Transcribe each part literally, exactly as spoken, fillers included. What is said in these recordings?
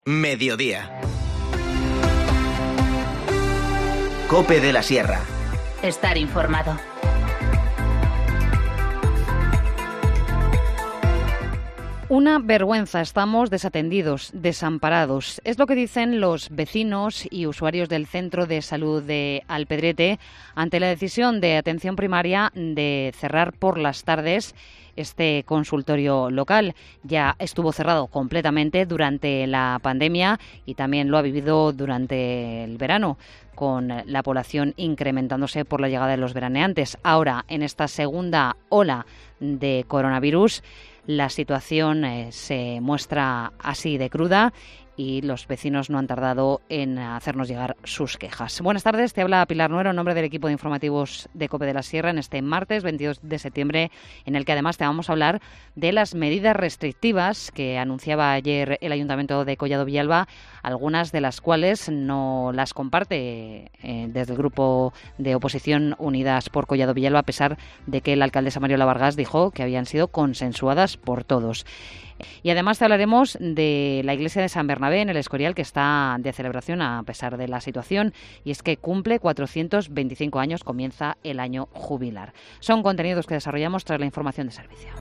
Mediodía. COPE de la Sierra. Estar informado. Una vergüenza, estamos desatendidos, desamparados. Es lo que dicen los vecinos y usuarios del Centro de Salud de Alpedrete ante la decisión de atención primaria de cerrar por las tardes este consultorio local. Ya estuvo cerrado completamente durante la pandemia y también lo ha vivido durante el verano, con la población incrementándose por la llegada de los veraneantes. Ahora, en esta segunda ola de coronavirus, la situación eh, se muestra así de cruda y los vecinos no han tardado en hacernos llegar sus quejas. Buenas tardes, te habla Pilar Nuero en nombre del equipo de informativos de COPE de la Sierra en este martes veintidós de septiembre, en el que además te vamos a hablar de las medidas restrictivas que anunciaba ayer el Ayuntamiento de Collado Villalba, algunas de las cuales no las comparte eh, desde el grupo de oposición Unidas por Collado Villalba, a pesar de que la alcaldesa Mariola Vargas dijo que habían sido consensuadas por todos. Y además te hablaremos de la iglesia de San Bernabé en el Escorial, que está de celebración a pesar de la situación, y es que cumple cuatrocientos veinticinco años, comienza el año jubilar. Son contenidos que desarrollamos tras la información de servicio.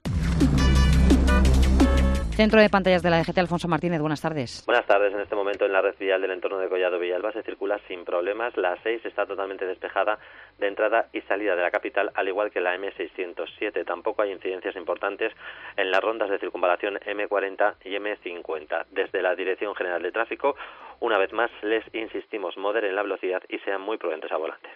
Centro de pantallas de la D G T, Alfonso Martínez, buenas tardes. Buenas tardes. En este momento en la red vial del entorno de Collado Villalba se circula sin problemas. La seis está totalmente despejada de entrada y salida de la capital, al igual que la eme seiscientos siete. Tampoco hay incidencias importantes en las rondas de circunvalación eme cuarenta y eme cincuenta. Desde la Dirección General de Tráfico, una vez más, les insistimos, moderen la velocidad y sean muy prudentes al volante.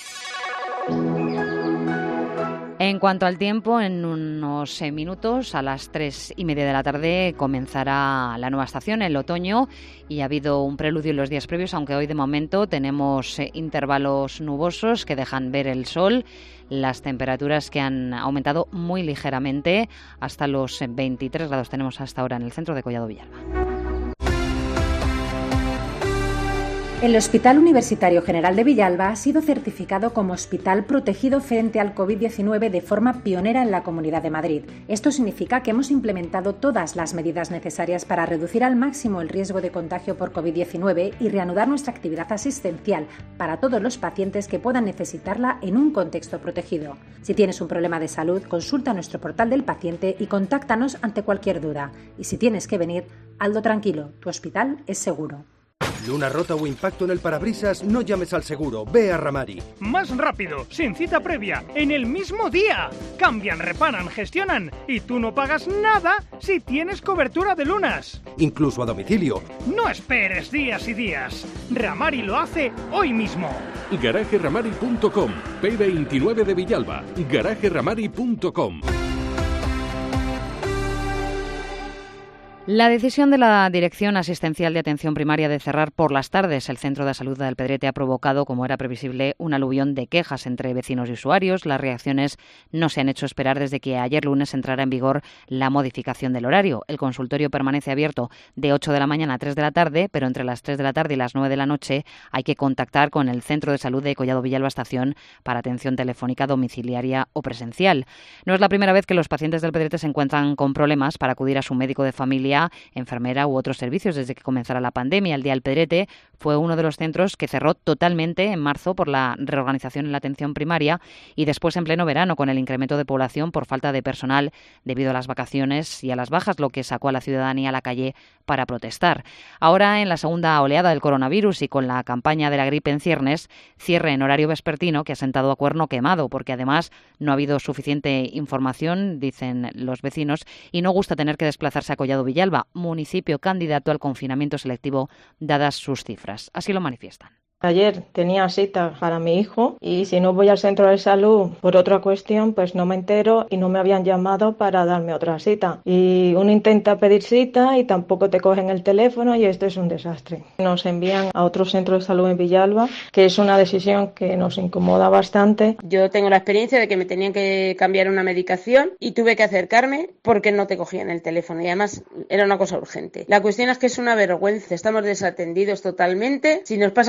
En cuanto al tiempo, en unos minutos, a las tres y media de la tarde, comenzará la nueva estación, el otoño, y ha habido un preludio en los días previos, aunque hoy de momento tenemos eh, intervalos nubosos que dejan ver el sol, las temperaturas que han aumentado muy ligeramente, hasta los veintitrés grados tenemos hasta ahora en el centro de Collado Villalba. El Hospital Universitario General de Villalba ha sido certificado como hospital protegido frente al covid diecinueve de forma pionera en la Comunidad de Madrid. Esto significa que hemos implementado todas las medidas necesarias para reducir al máximo el riesgo de contagio por covid diecinueve y reanudar nuestra actividad asistencial para todos los pacientes que puedan necesitarla en un contexto protegido. Si tienes un problema de salud, consulta nuestro portal del paciente y contáctanos ante cualquier duda. Y si tienes que venir, hazlo tranquilo, tu hospital es seguro. Luna rota o impacto en el parabrisas, no llames al seguro, ve a Ramari. Más rápido, sin cita previa, en el mismo día. Cambian, reparan, gestionan y tú no pagas nada si tienes cobertura de lunas. Incluso a domicilio. No esperes días y días. Ramari lo hace hoy mismo. garaje ramari punto com, P veintinueve de Villalba, garaje ramari punto com. La decisión de la Dirección Asistencial de Atención Primaria de cerrar por las tardes el Centro de Salud de Alpedrete ha provocado, como era previsible, un aluvión de quejas entre vecinos y usuarios. Las reacciones no se han hecho esperar desde que ayer lunes entrara en vigor la modificación del horario. El consultorio permanece abierto de ocho de la mañana a tres de la tarde, pero entre las tres de la tarde y las nueve de la noche hay que contactar con el Centro de Salud de Collado Villalba Estación para atención telefónica, domiciliaria o presencial. No es la primera vez que los pacientes de Alpedrete se encuentran con problemas para acudir a su médico de familia, enfermera u otros servicios desde que comenzara la pandemia. El de Alpedrete fue uno de los centros que cerró totalmente en marzo por la reorganización en la atención primaria y después en pleno verano con el incremento de población por falta de personal debido a las vacaciones y a las bajas, lo que sacó a la ciudadanía a la calle para protestar. Ahora, en la segunda oleada del coronavirus y con la campaña de la gripe en ciernes, cierre en horario vespertino que ha sentado a cuerno quemado, porque además no ha habido suficiente información, dicen los vecinos, y no gusta tener que desplazarse a Collado Villalba, municipio candidato al confinamiento selectivo, dadas sus cifras. Así lo manifiestan. Ayer tenía cita para mi hijo y si no voy al centro de salud por otra cuestión, pues no me entero y no me habían llamado para darme otra cita. Y uno intenta pedir cita y tampoco te cogen el teléfono y esto es un desastre. Nos envían a otro centro de salud en Villalba, que es una decisión que nos incomoda bastante. Yo tengo la experiencia de que me tenían que cambiar una medicación y tuve que acercarme porque no te cogían el teléfono y además era una cosa urgente. La cuestión es que es una vergüenza, estamos desatendidos totalmente. Si nos pasa cualquier urgencia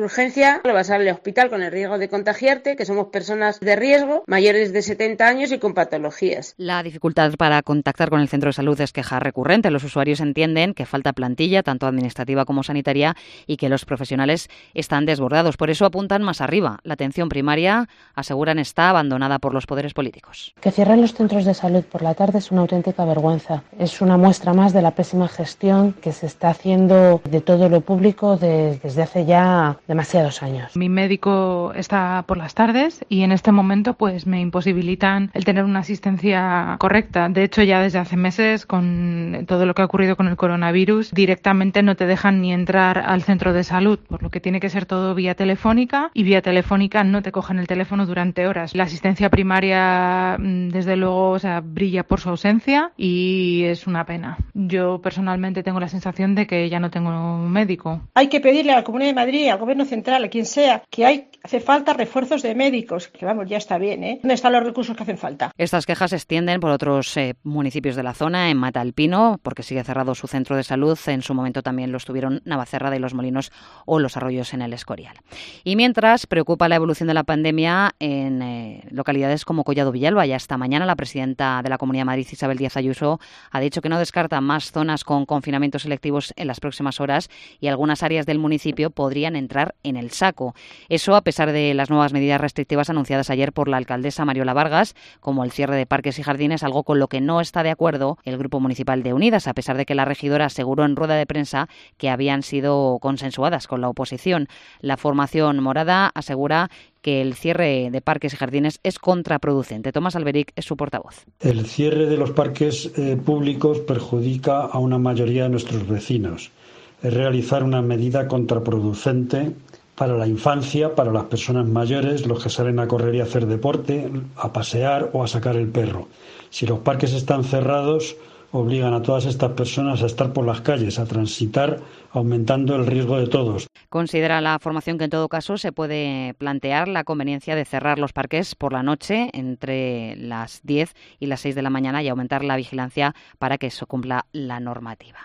urgencia, lo vas al hospital con el riesgo de contagiarte, que somos personas de riesgo, mayores de setenta años y con patologías. La dificultad para contactar con el centro de salud es queja recurrente. Los usuarios entienden que falta plantilla, tanto administrativa como sanitaria, y que los profesionales están desbordados. Por eso apuntan más arriba. La atención primaria, aseguran, está abandonada por los poderes políticos. Que cierren los centros de salud por la tarde es una auténtica vergüenza. Es una muestra más de la pésima gestión que se está haciendo de todo lo público de, desde hace ya demasiados años. Mi médico está por las tardes y en este momento pues me imposibilitan el tener una asistencia correcta. De hecho, ya desde hace meses, con todo lo que ha ocurrido con el coronavirus, directamente no te dejan ni entrar al centro de salud, por lo que tiene que ser todo vía telefónica, y vía telefónica no te cogen el teléfono durante horas. La asistencia primaria, desde luego, o sea, brilla por su ausencia y es una pena. Yo personalmente tengo la sensación de que ya no tengo un médico. Hay que pedirle a la Comunidad de Madrid, al Gobierno Central, a quien sea, que hay, hace falta refuerzos de médicos, que vamos, ya está bien, ¿eh? ¿Dónde están los recursos que hacen falta? Estas quejas se extienden por otros eh, municipios de la zona, en Matalpino, porque sigue cerrado su centro de salud. En su momento también lo estuvieron Navacerrada y Los Molinos o Los Arroyos en el Escorial. Y mientras, preocupa la evolución de la pandemia en eh, localidades como Collado Villalba. Ya hasta mañana la presidenta de la Comunidad de Madrid, Isabel Díaz Ayuso, ha dicho que no descarta más zonas con confinamientos selectivos en las próximas horas y algunas áreas del municipio podrían entrar en el saco. Eso a pesar de las nuevas medidas restrictivas anunciadas ayer por la alcaldesa Mariola Vargas, como el cierre de parques y jardines, algo con lo que no está de acuerdo el Grupo Municipal de Unidas, a pesar de que la regidora aseguró en rueda de prensa que habían sido consensuadas con la oposición. La formación morada asegura que el cierre de parques y jardines es contraproducente. Tomás Alberic es su portavoz. El cierre de los parques eh, públicos perjudica a una mayoría de nuestros vecinos. Es realizar una medida contraproducente para la infancia, para las personas mayores, los que salen a correr y a hacer deporte, a pasear o a sacar el perro. Si los parques están cerrados, obligan a todas estas personas a estar por las calles, a transitar, aumentando el riesgo de todos. Considera la formación que en todo caso se puede plantear la conveniencia de cerrar los parques por la noche entre las diez y las seis de la mañana y aumentar la vigilancia para que se cumpla la normativa.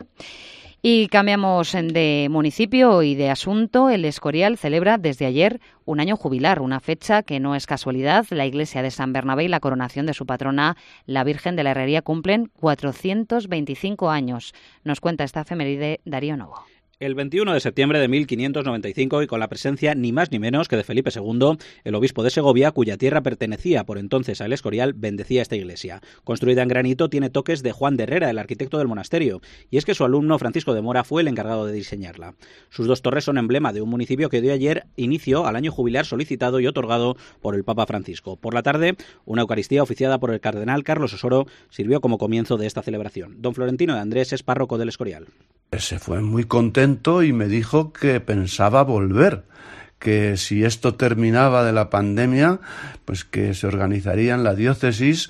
Y cambiamos de municipio y de asunto. El Escorial celebra desde ayer un año jubilar, una fecha que no es casualidad. La iglesia de San Bernabé y la coronación de su patrona, la Virgen de la Herrería, cumplen cuatrocientos veinticinco años. Nos cuenta esta efeméride Darío Novo. El veintiuno de septiembre de mil quinientos noventa y cinco, y con la presencia ni más ni menos que de Felipe segundo, el obispo de Segovia, cuya tierra pertenecía por entonces al Escorial, bendecía esta iglesia. Construida en granito, tiene toques de Juan de Herrera, el arquitecto del monasterio, y es que su alumno Francisco de Mora fue el encargado de diseñarla. Sus dos torres son emblema de un municipio que dio ayer inicio al año jubilar solicitado y otorgado por el Papa Francisco. Por la tarde, una Eucaristía oficiada por el cardenal Carlos Osoro sirvió como comienzo de esta celebración. Don Florentino de Andrés es párroco del Escorial. Se fue muy contento y me dijo que pensaba volver, que si esto terminaba de la pandemia, pues que se organizaría en la diócesis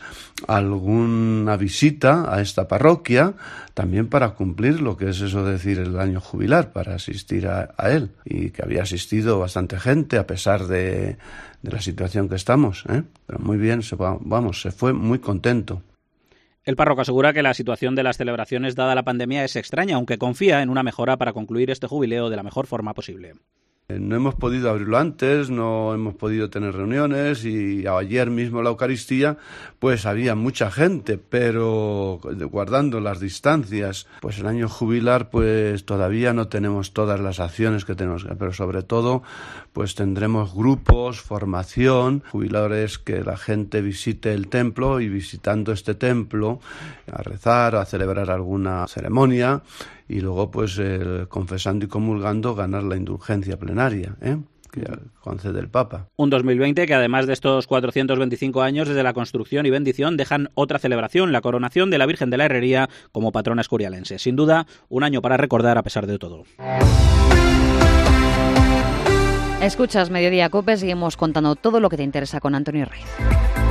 alguna visita a esta parroquia, también para cumplir lo que es eso de decir el año jubilar, para asistir a, a él, y que había asistido bastante gente a pesar de, de la situación que estamos, ¿eh? Pero muy bien, se, vamos, se fue muy contento. El párroco asegura que la situación de las celebraciones dada la pandemia es extraña, aunque confía en una mejora para concluir este jubileo de la mejor forma posible. No hemos podido abrirlo antes, no hemos podido tener reuniones, y ayer mismo la Eucaristía pues había mucha gente, pero guardando las distancias. Pues el año jubilar pues todavía no tenemos todas las acciones que tenemos, pero sobre todo pues tendremos grupos, formación, jubiladores, que la gente visite el templo, y visitando este templo a rezar, a celebrar alguna ceremonia, y luego pues eh, confesando y comulgando ganar la indulgencia plenaria, ¿eh? que concede el Papa. Un dos mil veinte que, además de estos cuatrocientos veinticinco años desde la construcción y bendición, dejan otra celebración, la coronación de la Virgen de la Herrería como patrona escorialense. Sin duda, un año para recordar a pesar de todo. Escuchas Mediodía Cope, seguimos contando todo lo que te interesa con Antonio Rey.